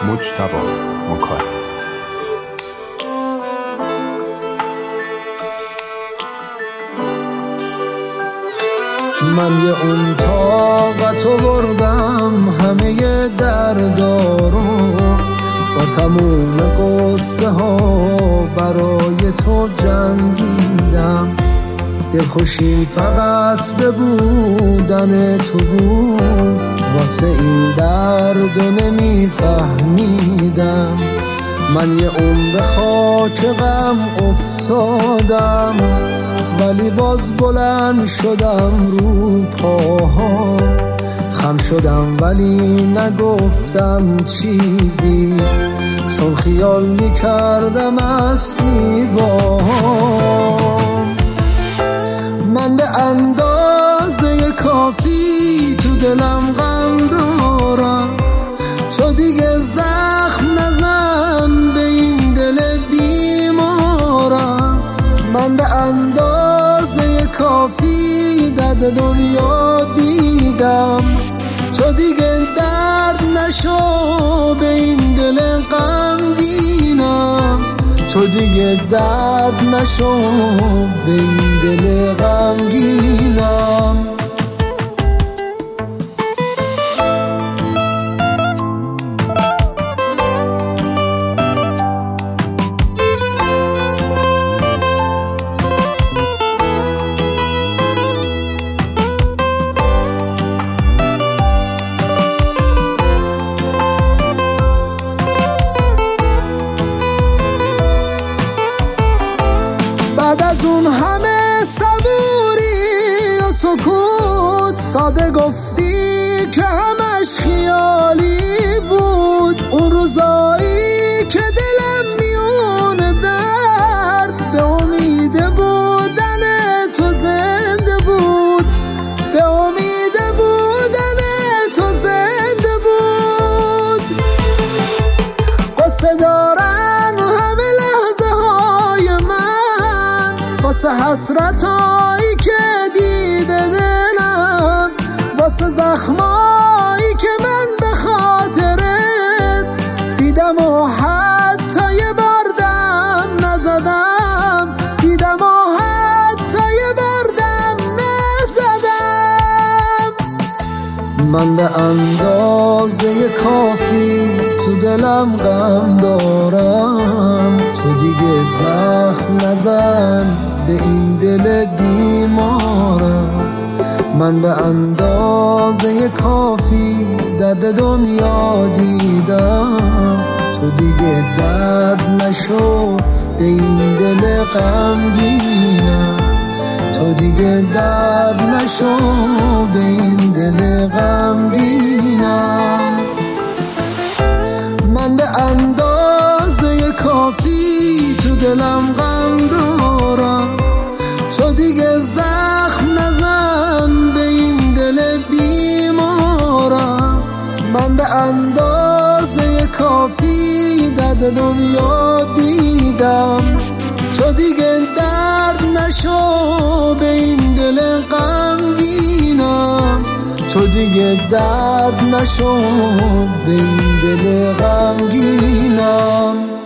مجتبی مکارم. من یه اون طاقتو بردم همه دردارو، با تموم قصه ها برای تو جنگیدم. دلخوشیم فقط به بودن تو بود، واسه این دردو نمیفهمیدم. من یه اون به خاک غم افتادم، ولی باز بلند شدم رو پاها. خم شدم ولی نگفتم چیزی، چون خیال میکردم از دیوارم. من به اندازه کافی تو دلم غم دارم، تو دیگه زخم نزن به این دل بیمارم. من به اندازه کافی درد دنیا دیدم، تو دیگه درد نشو به این دل غمگینم. تو دیگه درد نشو به این دل غمگینم. بعد از اون همه صبوری و سکوت، ساده گفتی که همش خیالی بود. اون روزایی که دلم میونه درد، به امید بودن تو زنده بود. به امید بودن تو زنده بود. قصه دارن همه لحظه های من، واسه حسرتایی که دیده دلم، واسه زخمایی که من به خاطرت دیدم و حتی یه بار دم نزدم. دیدم و حتی یه بار دم نزدم. من به اندازه کافی تو دلم غم دارم، تو دیگه زخم نزن به این دل بیمارم. من به اندازه کافی درد دنیا دیدم، تو دیگه درد نشو به این دل غمگینم. تو دیگه درد نشو به این دل غمگینم. من به اندازه کافی تو دلم غم دارم، تو دیگه زخم نزن به این دل بیمارم. من به اندازه کافی درد دنیا دیدم، تو دیگه درد نشو به این دل غمگینم. تو دیگه درد نشو به این دل غمگینم.